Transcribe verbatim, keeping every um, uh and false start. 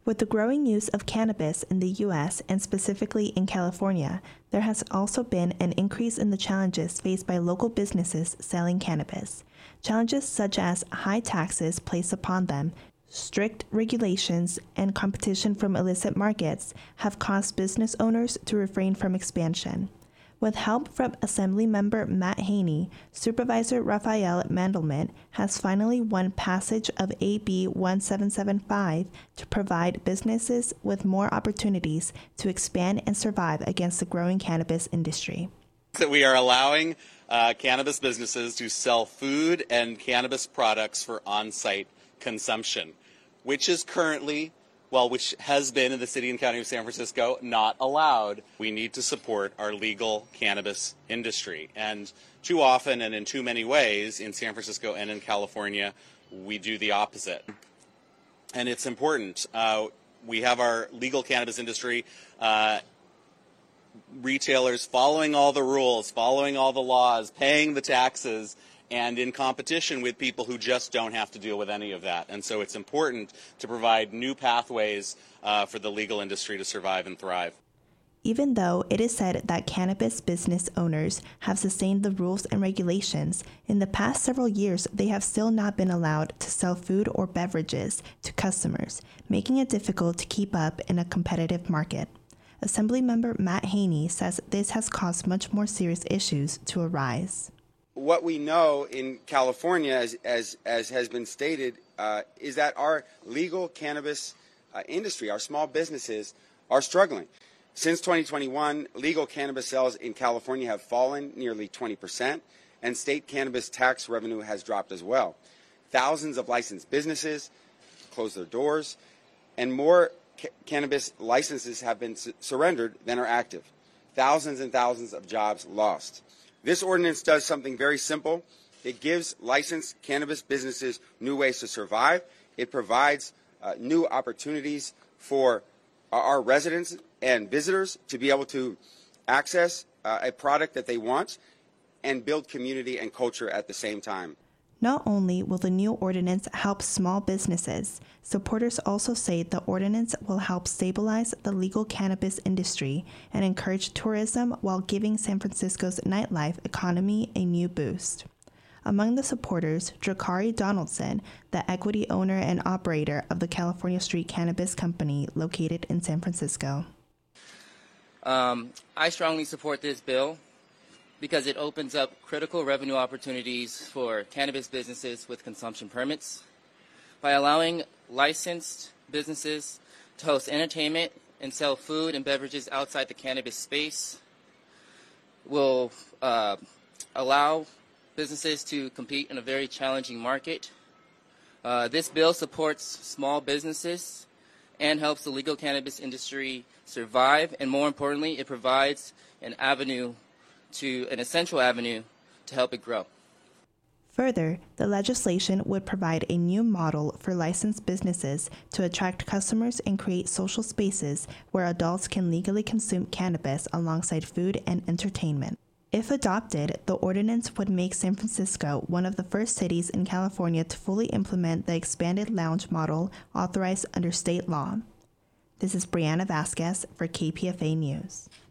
With the growing use of cannabis in the U S and specifically in California, there has also been an increase in the challenges faced by local businesses selling cannabis. Challenges such as high taxes placed upon them, strict regulations, and competition from illicit markets have caused business owners to refrain from expansion. With help from Assemblymember Matt Haney, Supervisor Raphael Mandelman has finally won passage of A B seventeen seventy-five to provide businesses with more opportunities to expand and survive against the growing cannabis industry. That we are allowing uh, cannabis businesses to sell food and cannabis products for on-site consumption, which is currently well, which has been in the city and county of San Francisco, not allowed. We need to support our legal cannabis industry. And too often and in too many ways in San Francisco and in California, we do the opposite. And it's important. Uh, we have our legal cannabis industry, uh, retailers following all the rules, following all the laws, paying the taxes, and in competition with people who just don't have to deal with any of that. And so it's important to provide new pathways uh, for the legal industry to survive and thrive. Even though it is said that cannabis business owners have sustained the rules and regulations, in the past several years they have still not been allowed to sell food or beverages to customers, making it difficult to keep up in a competitive market. Assemblymember Matt Haney says this has caused much more serious issues to arise. What we know in California, as, as, as has been stated, uh, is that our legal cannabis uh, industry, our small businesses, are struggling. Since twenty twenty-one, legal cannabis sales in California have fallen nearly twenty percent, and state cannabis tax revenue has dropped as well. Thousands of licensed businesses closed their doors, and more ca- cannabis licenses have been su- surrendered than are active. Thousands and thousands of jobs lost. This ordinance does something very simple. It gives licensed cannabis businesses new ways to survive. It provides uh, new opportunities for our residents and visitors to be able to access uh, a product that they want and build community and culture at the same time. Not only will the new ordinance help small businesses, supporters also say the ordinance will help stabilize the legal cannabis industry and encourage tourism while giving San Francisco's nightlife economy a new boost. Among the supporters, Drakari Donaldson, the equity owner and operator of the California Street Cannabis Company located in San Francisco. Um, I strongly support this bill because it opens up critical revenue opportunities for cannabis businesses with consumption permits. By allowing licensed businesses to host entertainment and sell food and beverages outside the cannabis space will uh, allow businesses to compete in a very challenging market. Uh, this bill supports small businesses and helps the legal cannabis industry survive, and more importantly, it provides an avenue to an essential avenue to help it grow. Further, the legislation would provide a new model for licensed businesses to attract customers and create social spaces where adults can legally consume cannabis alongside food and entertainment. If adopted, the ordinance would make San Francisco one of the first cities in California to fully implement the expanded lounge model authorized under state law. This is Brianna Vasquez for K P F A News.